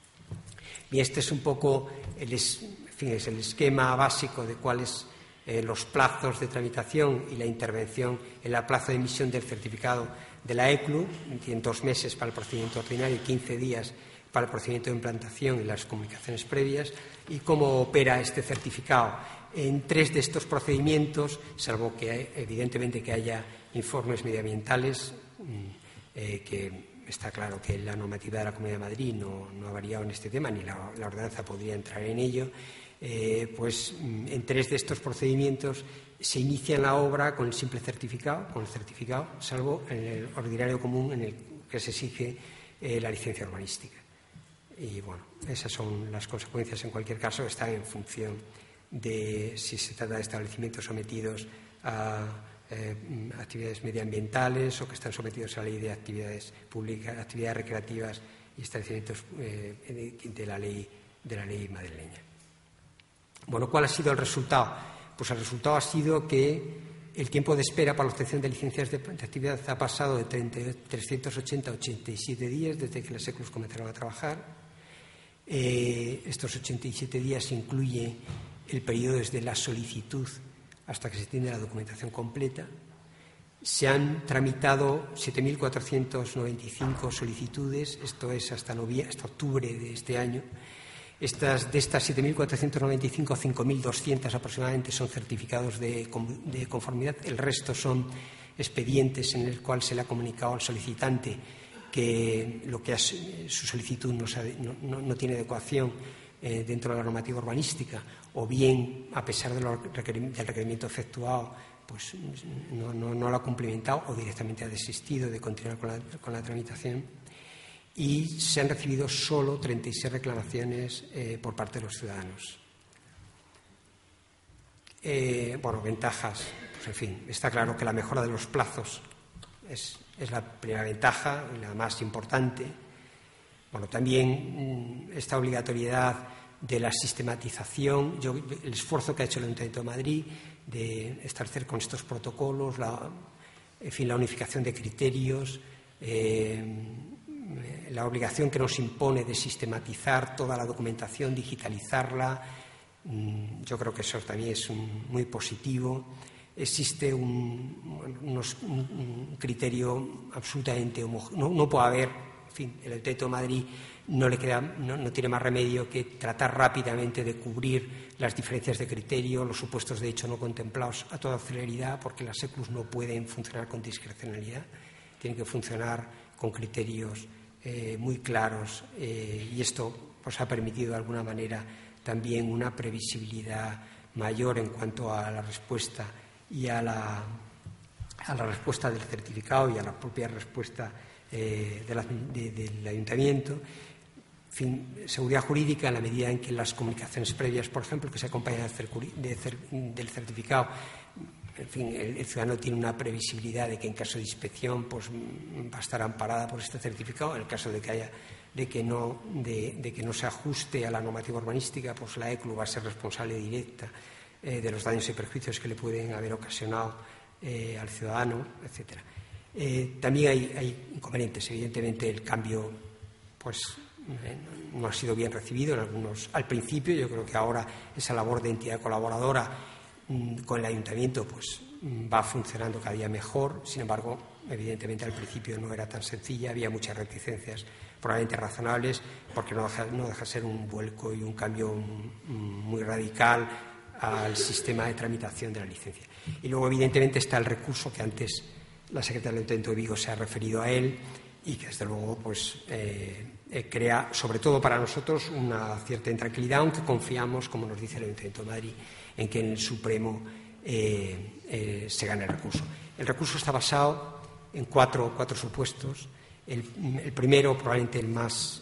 Y este es un poco es el esquema básico de cuáles los plazos de tramitación y la intervención en la plazo de emisión del certificado de la ECLU, en 2 meses para el procedimiento ordinario y 15 días para el procedimiento de implantación y las comunicaciones previas, y cómo opera este certificado. En 3 de estos procedimientos, salvo que evidentemente que haya informes medioambientales, que está claro que la normativa de la Comunidad de Madrid no ha variado en este tema, ni la ordenanza podría entrar en ello, en 3 de estos procedimientos se inicia la obra con el simple certificado, salvo en el ordinario común en el que se exige la licencia urbanística. Y bueno, esas son las consecuencias. En cualquier caso, están en función de si se trata de establecimientos sometidos a actividades medioambientales o que están sometidos a la ley de actividades públicas, actividades recreativas y establecimientos de la ley madrileña. Bueno, ¿cuál ha sido el resultado? Pues el resultado ha sido que El tiempo de espera para la obtención de licencias de actividad ha pasado de 380 a 87 días desde que las ECLUs comenzaron a trabajar. Estos 87 días incluye el periodo desde la solicitud hasta que se tiene la documentación completa. Se han tramitado 7.495 solicitudes, esto es hasta octubre de este año. De estas 7.495, 5.200 aproximadamente son certificados de conformidad. El resto son expedientes en el cual se le ha comunicado al solicitante que su solicitud no tiene adecuación dentro de la normativa urbanística, o bien, a pesar del requerimiento efectuado, pues no lo ha cumplimentado o directamente ha desistido de continuar con la tramitación. Y se han recibido solo 36 reclamaciones por parte de los ciudadanos. Ventajas, pues en fin, está claro que la mejora de los plazos es la primera ventaja y la más importante. También esta obligatoriedad de la sistematización, el esfuerzo que ha hecho el Ayuntamiento de Madrid de establecer con estos protocolos, la unificación de criterios, la obligación que nos impone de sistematizar toda la documentación, digitalizarla. Yo creo que eso también es muy positivo. Existe un criterio absolutamente homogéneo. No puede haber, en fin, el Ayuntamiento de Madrid no tiene más remedio que tratar rápidamente de cubrir las diferencias de criterio, los supuestos de hecho no contemplados a toda celeridad, porque las ECLUs no pueden funcionar con discrecionalidad, tienen que funcionar con criterios muy claros, y esto pues ha permitido de alguna manera también una previsibilidad mayor en cuanto a la respuesta y a la respuesta del certificado y a la propia respuesta del ayuntamiento. En fin, seguridad jurídica en la medida en que las comunicaciones previas, por ejemplo, que se acompañan del certificado, en fin, el ciudadano tiene una previsibilidad de que en caso de inspección pues va a estar amparada por este certificado. En el caso de que no se ajuste a la normativa urbanística, pues la ECLU va a ser responsable directa de los daños y perjuicios que le pueden haber ocasionado al ciudadano, etcétera. También hay inconvenientes. Evidentemente, el cambio pues no ha sido bien recibido en algunos al principio. Yo creo que ahora esa labor de entidad colaboradora con el ayuntamiento pues va funcionando cada día mejor. Sin embargo, evidentemente al principio no era tan sencilla, había muchas reticencias probablemente razonables, porque no deja de ser un vuelco y un cambio muy radical al sistema de tramitación de la licencia. Y luego, evidentemente, está el recurso que antes la secretaria del Ayuntamiento de Vigo se ha referido a él, y que desde luego pues crea, sobre todo para nosotros, una cierta intranquilidad, aunque confiamos, como nos dice el Ayuntamiento de Madrid, en que en el Supremo se gane el recurso. El recurso está basado en cuatro supuestos. El primero, probablemente el más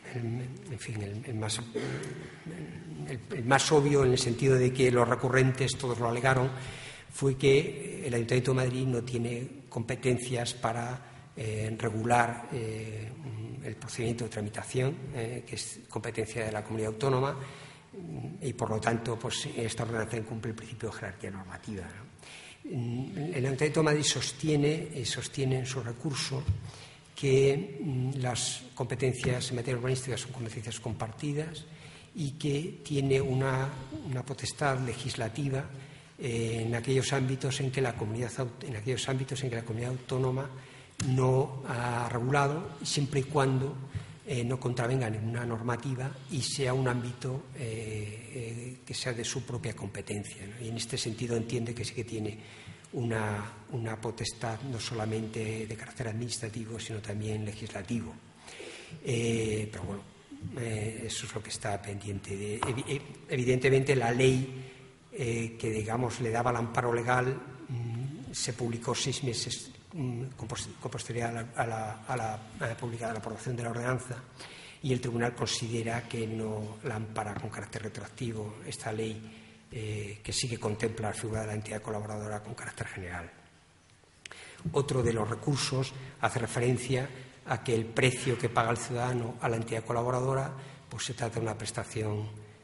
obvio, en el sentido de que los recurrentes todos lo alegaron, fue que el Ayuntamiento de Madrid no tiene competencias para regular el procedimiento de tramitación, que es competencia de la comunidad autónoma, y por lo tanto pues esta ordenanza incumple el principio de jerarquía normativa, ¿no? El Ayuntamiento de Madrid sostiene en su recurso que las competencias en materia urbanística son competencias compartidas y que tiene una potestad legislativa en aquellos ámbitos en que la comunidad autónoma no ha regulado, siempre y cuando no contravenga ninguna normativa y sea un ámbito que sea de su propia competencia, ¿no? Y en este sentido entiende que sí que tiene una potestad no solamente de carácter administrativo, sino también legislativo. Pero bueno, eso es lo que está pendiente. Evidentemente, la ley que, digamos, le daba el amparo legal se publicó 6 meses con posterioridad a la aprobación de la ordenanza, y el Tribunal considera que no la ampara con carácter retroactivo esta ley, que sí que contempla la figura de la entidad colaboradora con carácter general. Otro de los recursos hace referencia a que el precio que paga el ciudadano a la entidad colaboradora pues se trata de una prestación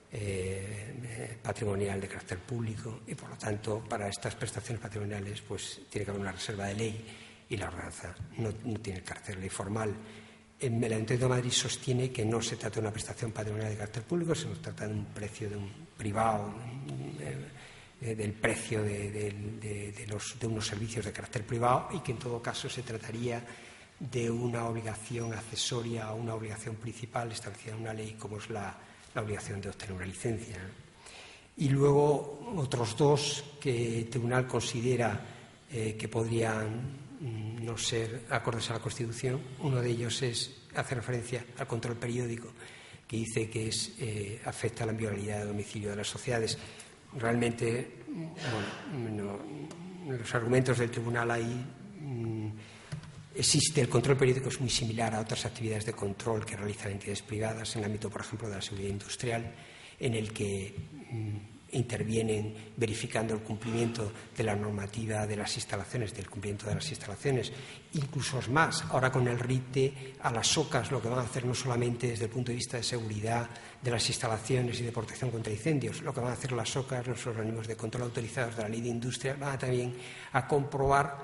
patrimonial de carácter público y, por lo tanto, para estas prestaciones patrimoniales pues tiene que haber una reserva de ley y la ordenanza no tiene carácter de ley formal. El Ayuntamiento de Madrid sostiene que no se trata de una prestación patrimonial de carácter público, sino se trata de un precio de un privado, del precio de unos servicios de carácter privado, y que en todo caso se trataría de una obligación accesoria a una obligación principal establecida en una ley, como es la obligación de obtener una licencia. Y luego otros dos que el Tribunal considera que podrían no ser acordes a la Constitución. Uno de ellos hace referencia al control periódico, que dice que afecta a la inviolabilidad de domicilio de las sociedades. Realmente, los argumentos del Tribunal ahí existe. El control periódico es muy similar a otras actividades de control que realizan entidades privadas en el ámbito, por ejemplo, de la seguridad industrial, en el que intervienen verificando el cumplimiento de la normativa de las instalaciones, del cumplimiento de las instalaciones. Incluso es más, ahora con el RITE, a las SOCAS lo que van a hacer no solamente desde el punto de vista de seguridad de las instalaciones y de protección contra incendios, lo que van a hacer las SOCAS, los organismos de control autorizados de la Ley de Industria, van también a comprobar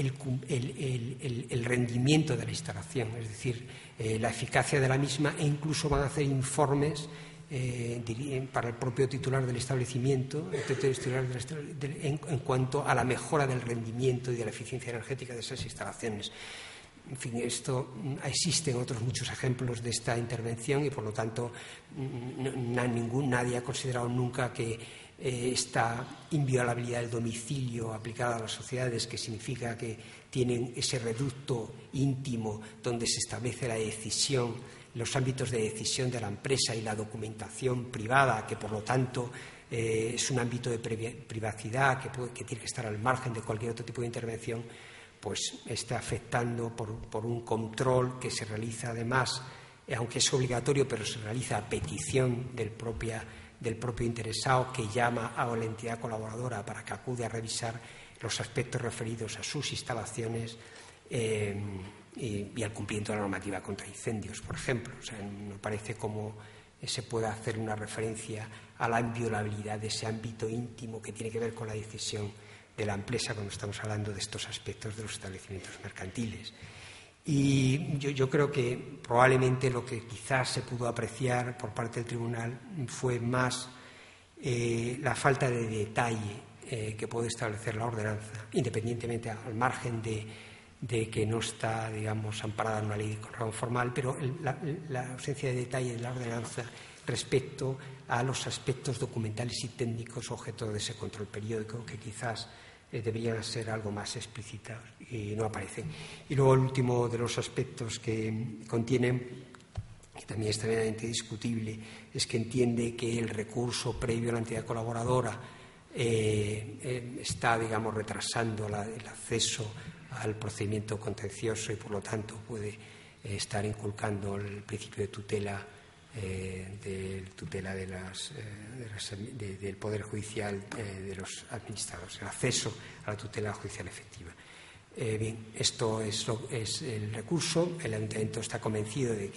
el rendimiento de la instalación, es decir, la eficacia de la misma, e incluso van a hacer informes para el propio titular del establecimiento, en cuanto a la mejora del rendimiento y de la eficiencia energética de esas instalaciones. En fin, existen otros muchos ejemplos de esta intervención y, por lo tanto, nadie ha considerado nunca que esta inviolabilidad del domicilio aplicada a las sociedades, que significa que tienen ese reducto íntimo donde se establece la decisión, los ámbitos de decisión de la empresa y la documentación privada, que por lo tanto es un ámbito de privacidad que tiene que estar al margen de cualquier otro tipo de intervención, pues está afectando por un control que se realiza además, aunque es obligatorio, pero se realiza a petición del propio interesado, que llama a la entidad colaboradora para que acude a revisar los aspectos referidos a sus instalaciones y al cumplimiento de la normativa contra incendios, por ejemplo. O sea, me parece como se puede hacer una referencia a la inviolabilidad de ese ámbito íntimo que tiene que ver con la decisión de la empresa cuando estamos hablando de estos aspectos de los establecimientos mercantiles. Y yo creo que probablemente lo que quizás se pudo apreciar por parte del Tribunal fue más la falta de detalle que puede establecer la ordenanza, independientemente al margen de que no está, digamos, amparada en una ley con rango formal, pero la ausencia de detalle de la ordenanza respecto a los aspectos documentales y técnicos objeto de ese control periódico, que quizás deberían ser algo más explícitas y no aparecen. Y luego el último de los aspectos que contienen, que también es tremendamente discutible, es que entiende que el recurso previo a la entidad colaboradora está, digamos, retrasando el acceso al procedimiento contencioso y, por lo tanto, puede estar inculcando el principio de tutela del Poder Judicial de los administrados, el acceso a la tutela judicial efectiva. Bien, esto es el recurso. El Ayuntamiento está convencido de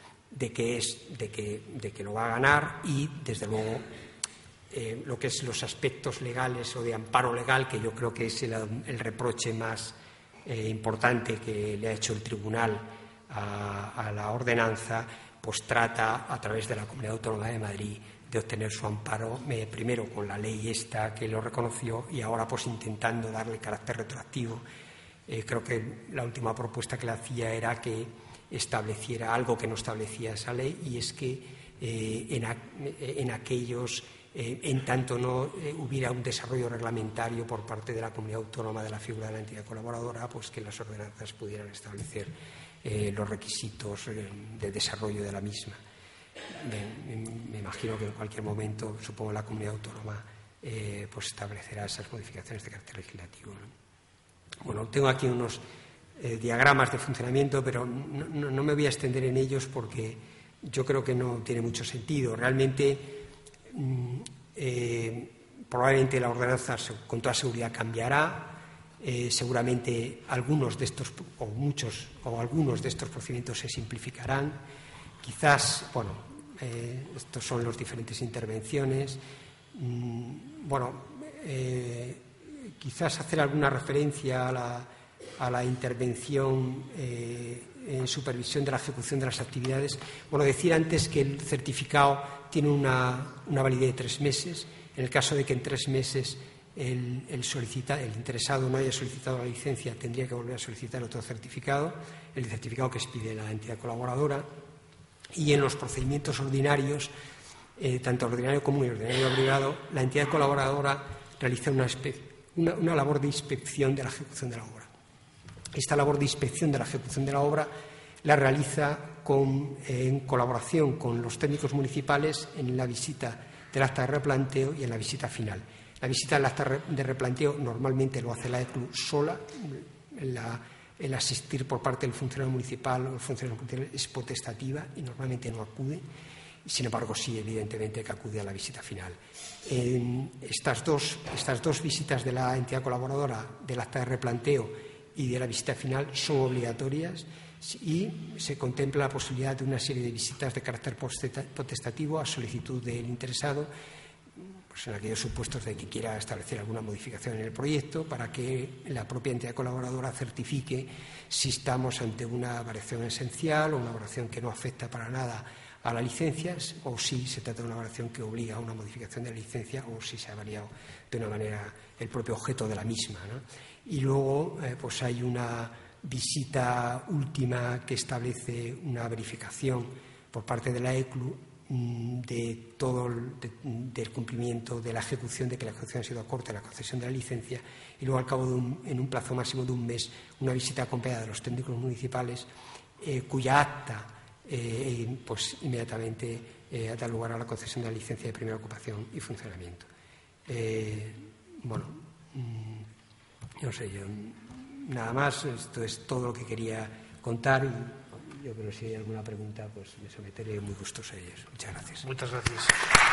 que lo va a ganar y, desde luego, lo que es los aspectos legales o de amparo legal, que yo creo que es el reproche más importante que le ha hecho el Tribunal a la ordenanza, pues trata, a través de la Comunidad Autónoma de Madrid, de obtener su amparo, primero con la ley esta que lo reconoció y ahora pues intentando darle carácter retroactivo. Creo que la última propuesta que le hacía era que estableciera algo que no establecía esa ley, y es que en aquellos, en tanto no hubiera un desarrollo reglamentario por parte de la Comunidad Autónoma de la figura de la entidad colaboradora, pues que las ordenanzas pudieran establecer los requisitos de desarrollo de la misma. Me imagino que en cualquier momento, supongo, la Comunidad Autónoma pues establecerá esas modificaciones de carácter legislativo, ¿no? Bueno, tengo aquí unos diagramas de funcionamiento, pero no me voy a extender en ellos porque yo creo que no tiene mucho sentido. Realmente, probablemente la ordenanza con toda seguridad cambiará. Seguramente algunos de estos algunos de estos procedimientos se simplificarán. Quizás, bueno, estos son las diferentes intervenciones. Quizás hacer alguna referencia a la intervención en supervisión de la ejecución de las actividades. Decir antes que el certificado tiene una validez de 3 meses. En el caso de que en 3 meses el interesado no haya solicitado la licencia, tendría que volver a solicitar otro certificado, el certificado que expide la entidad colaboradora. Y en los procedimientos ordinarios, tanto ordinario común y ordinario privado, la entidad colaboradora realiza una labor de inspección de la ejecución de la obra. Esta labor de inspección de la ejecución de la obra la realiza en colaboración con los técnicos municipales en la visita del acta de replanteo y en la visita final. La visita del acta de replanteo normalmente lo hace la ECLU sola. El asistir por parte del funcionario municipal o el funcionario municipal es potestativa y normalmente no acude. Sin embargo, sí, evidentemente, que acude a la visita final. Estas dos visitas de la entidad colaboradora, del acta de replanteo y de la visita final, son obligatorias y se contempla la posibilidad de una serie de visitas de carácter potestativo a solicitud del interesado, pues en aquellos supuestos de que quiera establecer alguna modificación en el proyecto, para que la propia entidad colaboradora certifique si estamos ante una variación esencial o una variación que no afecta para nada a las licencias, o si se trata de una variación que obliga a una modificación de la licencia, o si se ha variado de una manera el propio objeto de la misma, ¿no? Y luego pues hay una visita última que establece una verificación por parte de la ECLU de todo del cumplimiento de la ejecución, de que la ejecución ha sido acorde a la concesión de la licencia, y luego al cabo en un plazo máximo de un mes, una visita acompañada de los técnicos municipales cuya acta pues inmediatamente da lugar a la concesión de la licencia de primera ocupación y funcionamiento. No sé, yo nada más, esto es todo lo que quería contar, y yo creo que si hay alguna pregunta pues me someteré muy gustoso a ellos. Muchas gracias. Muchas gracias.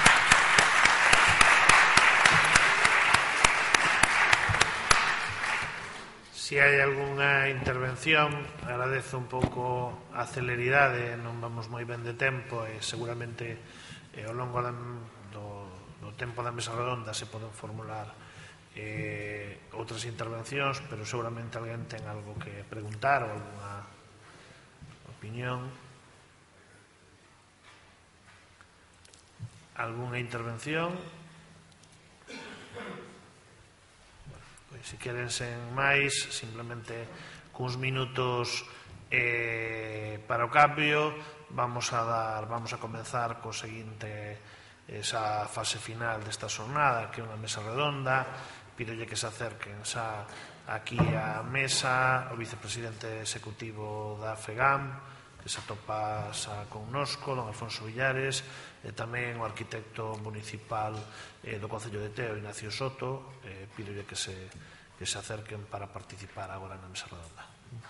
Si hai algunha intervención, agradezo un pouco a celeridade, non vamos moi ben de tempo e seguramente ao longo do tempo da mesa redonda se poden formular outras intervencións, pero seguramente alguén ten algo que preguntar ou alguna opinión. Algunha intervención? Se queren sen máis, simplemente cuns minutos para o cambio, vamos a comenzar co seguinte, esa fase final desta xornada, que é unha mesa redonda. Pídolle que se acerquen xa aquí á mesa o vicepresidente executivo da FEGAM, que se atopa xa connosco, don Alfonso Villares, e tamén o arquitecto municipal do Concello de Teo, Ignacio Soto. Pídolle que se acerquen para participar agora na mesa redonda.